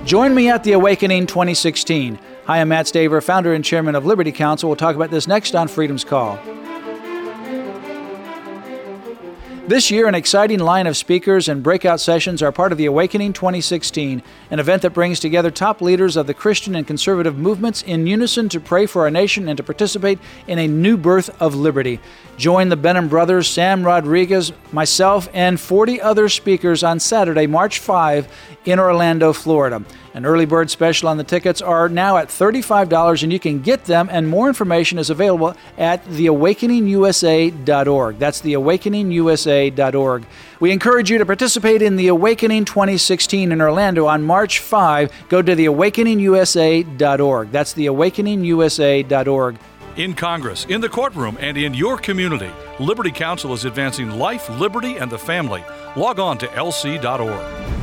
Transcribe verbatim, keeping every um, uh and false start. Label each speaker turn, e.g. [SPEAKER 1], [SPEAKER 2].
[SPEAKER 1] Join me at the Awakening twenty sixteen. Hi, I'm Matt Staver, founder and chairman of Liberty Counsel. We'll talk about this next on Freedom's Call. This year, an exciting line of speakers and breakout sessions are part of the Awakening twenty sixteen, an event that brings together top leaders of the Christian and conservative movements in unison to pray for our nation and to participate in a new birth of liberty. Join the Benham brothers, Sam Rodriguez, myself, and forty other speakers on Saturday, March fifth in Orlando, Florida. An early bird special on the tickets are now at thirty-five dollars, and you can get them, and more information is available at the awakening u s a dot org. That's the awakening u s a dot org. We encourage you to participate in the Awakening twenty sixteen in Orlando on March fifth. Go to the awakening u s a dot org. That's the awakening u s a dot org.
[SPEAKER 2] In Congress, in the courtroom, and in your community, Liberty Counsel is advancing life, liberty, and the family. Log on to L C dot org.